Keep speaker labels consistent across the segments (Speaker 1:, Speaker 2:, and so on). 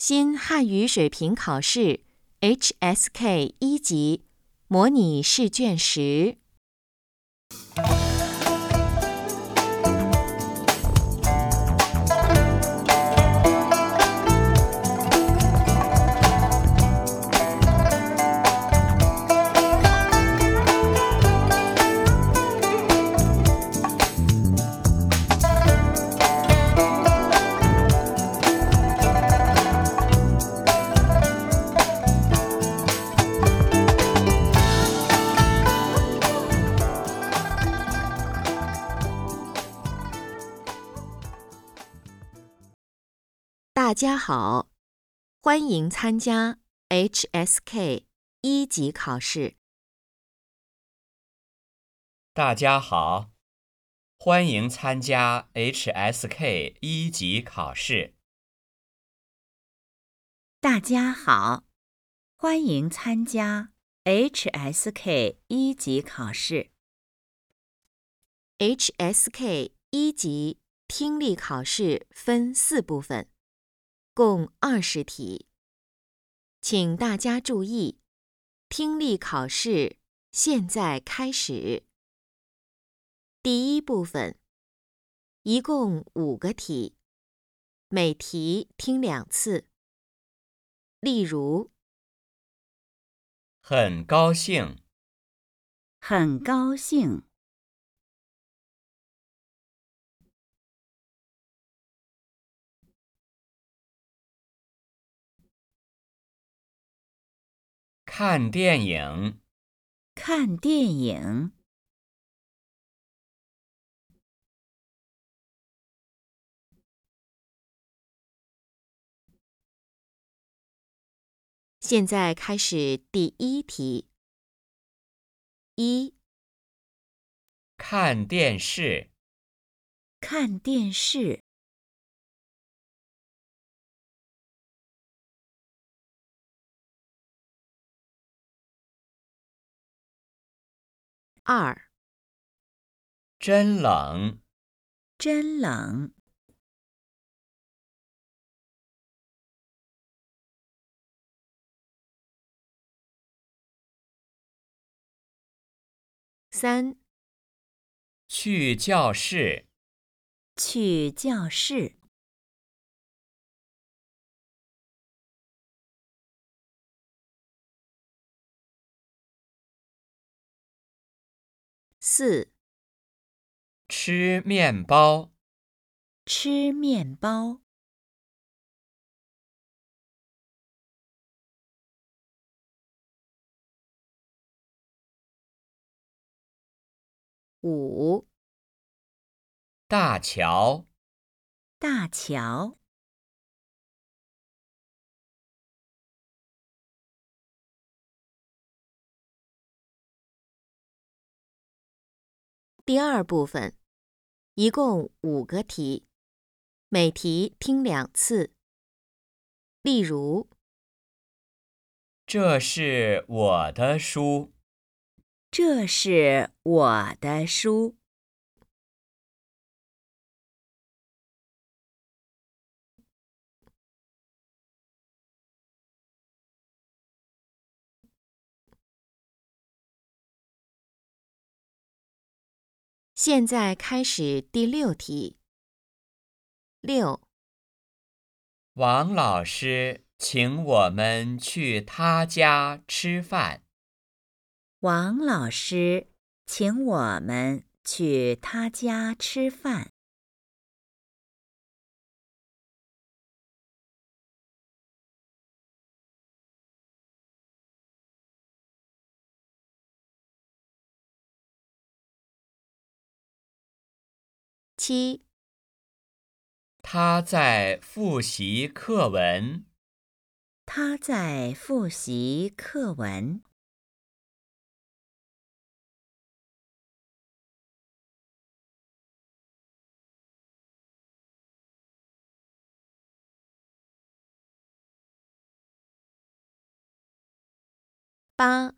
Speaker 1: 新汉语水平考试 HSK 1级模拟试卷10。大家好，欢迎参加 HSK 1级考试。
Speaker 2: 大家好，欢迎参加 HSK 1级考试。
Speaker 3: 大家好，欢迎参加 HSK 1级考试。
Speaker 1: HSK 1级听力考试分4部分，共20题。请大家注意，听力考试现在开始。第一部分，一共5个题，每题听2次。例如，
Speaker 2: 很高兴，
Speaker 3: 很高兴，
Speaker 2: 看电影，
Speaker 3: 看电影，
Speaker 1: 现在开始第1题。1、
Speaker 2: 看电视，
Speaker 3: 看电视，
Speaker 1: 2、
Speaker 2: 真冷，
Speaker 3: 真冷，
Speaker 1: 3、
Speaker 2: 去教室，
Speaker 3: 去教室，
Speaker 1: 4、
Speaker 2: 吃面包，
Speaker 3: 吃面包，
Speaker 1: 5、
Speaker 2: 大桥，
Speaker 3: 大桥，
Speaker 1: 第2部分，一共5个题，每题听2次。例如，
Speaker 2: 这是我的书，
Speaker 3: 这是我的书，
Speaker 1: 现在开始第6题。6、
Speaker 2: 王老师请我们去他家吃饭。
Speaker 3: 王老师请我们去他家吃饭。
Speaker 1: 7、
Speaker 2: 他在复习课文。
Speaker 3: 他在复习课文。
Speaker 1: 8、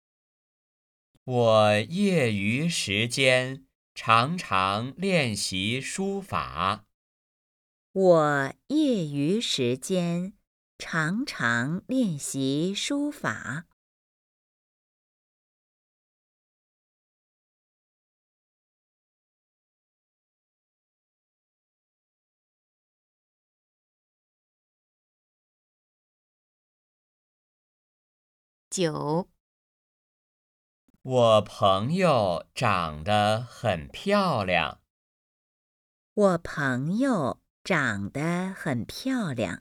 Speaker 2: 我业余时间常常练习书法。
Speaker 3: 我业余时间常常练习书法。
Speaker 1: 9、
Speaker 2: 我朋友长得很漂亮。
Speaker 3: 我朋友长得很漂亮。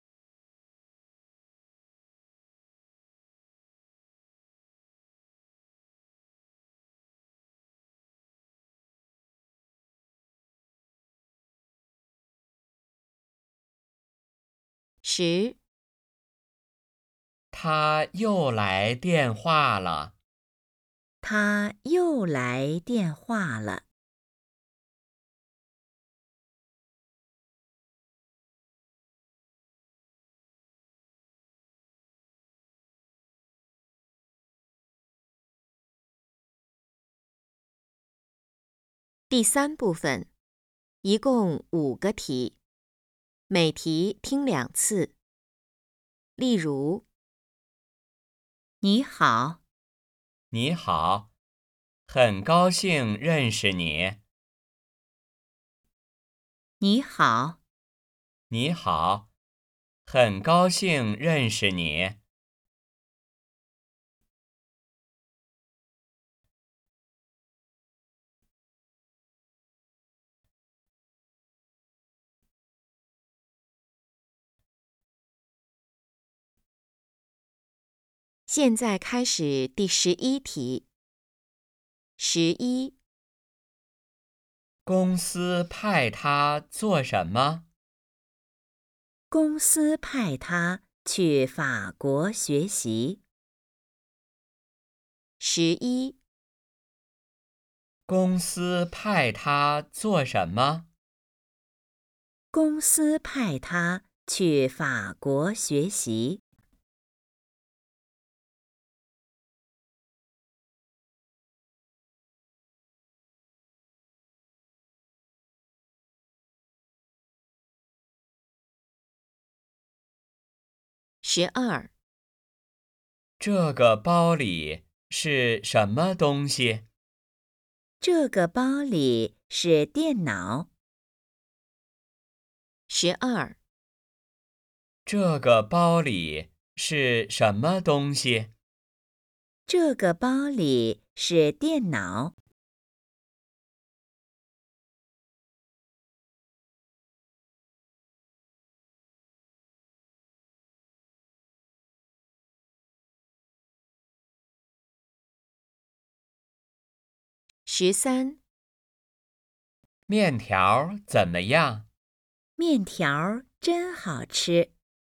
Speaker 1: 10、
Speaker 2: 他又来电话了。
Speaker 3: 他又来电话了。
Speaker 1: 第3部分，一共5个题，每题听2次。例如，
Speaker 3: 你好，
Speaker 2: 你好，很高兴认识你。
Speaker 3: 你好，
Speaker 2: 你好，很高兴认识你。
Speaker 1: 现在开始第11题。11、
Speaker 2: 公司派他做什么？
Speaker 3: 公司派他去法国学习。
Speaker 1: 11、
Speaker 2: 公司派他做什么？
Speaker 3: 公司派他去法国学习。
Speaker 1: 12、
Speaker 2: 这个包里是什么东西？
Speaker 3: 这个包里是电脑。
Speaker 1: 12、
Speaker 2: 这个包里是什么东西？
Speaker 3: 这个包里是电脑。
Speaker 1: 13、
Speaker 2: 面条怎么样？
Speaker 3: 面条真好吃。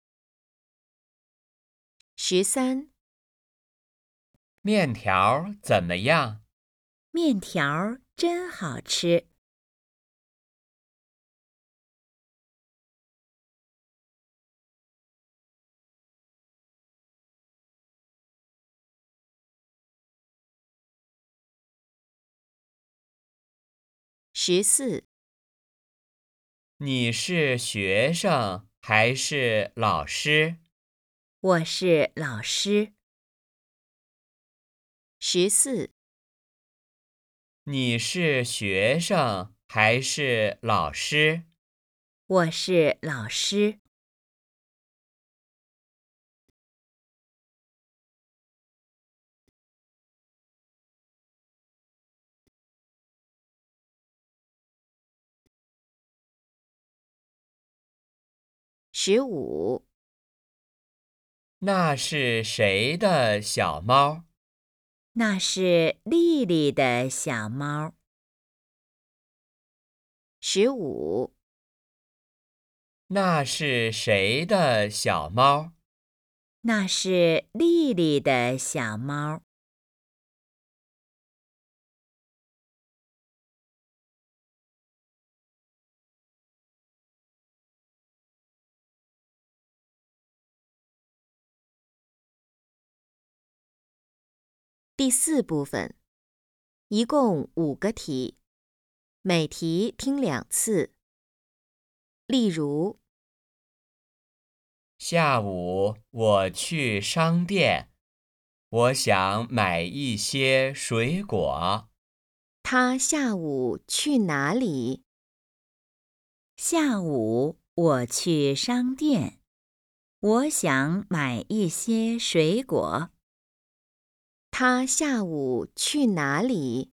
Speaker 1: 13、
Speaker 2: 面条怎么样？
Speaker 3: 面条真好吃。
Speaker 1: 14、
Speaker 2: 你是学生还是老师？
Speaker 3: 我是老师。
Speaker 1: 14、
Speaker 2: 你是学生还是老师？
Speaker 3: 我是老师。
Speaker 1: 15、
Speaker 2: 那是谁的小猫？
Speaker 3: 那是丽丽的小猫。
Speaker 1: 15、
Speaker 2: 那是谁的小猫？
Speaker 3: 那是丽丽的小猫。
Speaker 1: 第4部分，一共5个题，每题听2次。例如，
Speaker 2: 下午我去商店，我想买一些水果。
Speaker 1: 他下午去哪里？
Speaker 3: 下午我去商店，我想买一些水果。
Speaker 1: 他下午去哪里？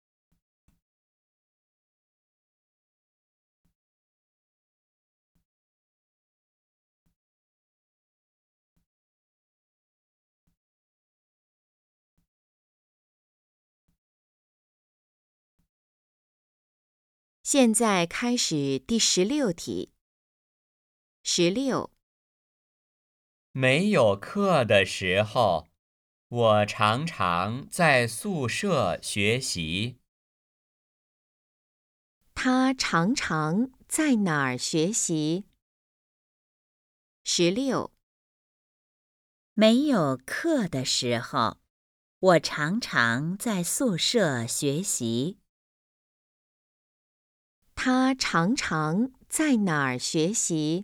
Speaker 1: 现在开始第16题。16、
Speaker 2: 没有课的时候，我常常在宿舍学习。
Speaker 1: 他常常在哪儿学习？16、
Speaker 3: 没有课的时候，我常常在宿舍学习。
Speaker 1: 他常常在哪儿学习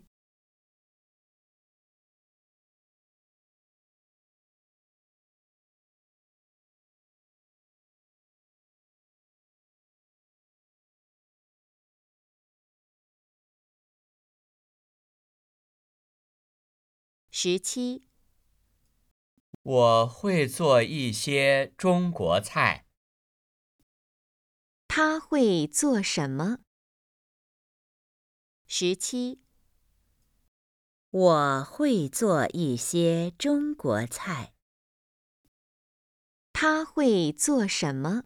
Speaker 1: ？17、
Speaker 2: 我会做一些中国菜。
Speaker 1: 他会做什么？17、
Speaker 3: 我会做一些中国菜。
Speaker 1: 他会做什么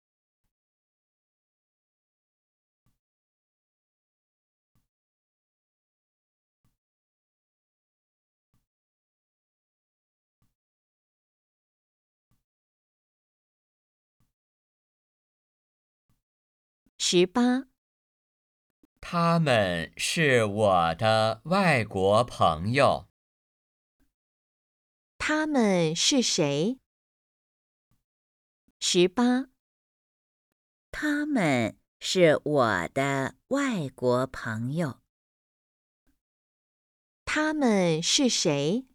Speaker 1: ？18、
Speaker 2: 他们是我的外国朋友。
Speaker 1: 他们是谁？18、
Speaker 3: 他们是我的外国朋友。
Speaker 1: 他们是谁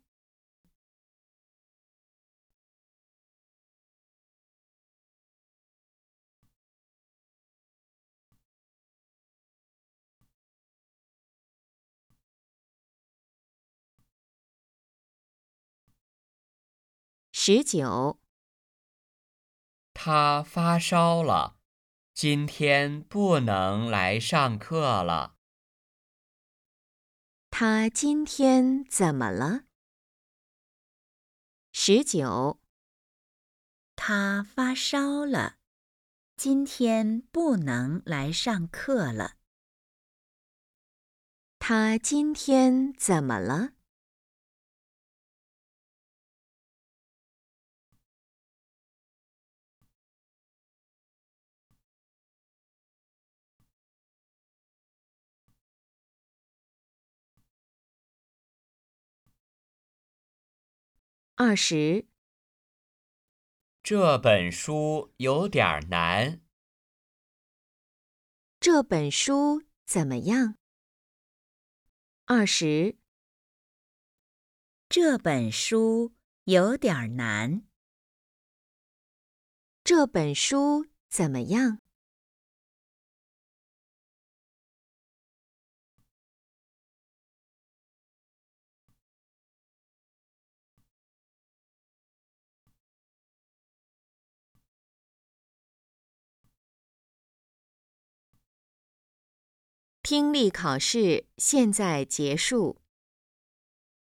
Speaker 1: ？19、
Speaker 2: 他发烧了，今天不能来上课了。
Speaker 1: 他今天怎么了？19、
Speaker 3: 他发烧了，今天不能来上课了。
Speaker 1: 他今天怎么了？20、
Speaker 2: 这本书有点难。
Speaker 1: 这本书怎么样？20、
Speaker 3: 这本书有点难。
Speaker 1: 这本书怎么样听力考试现在结束。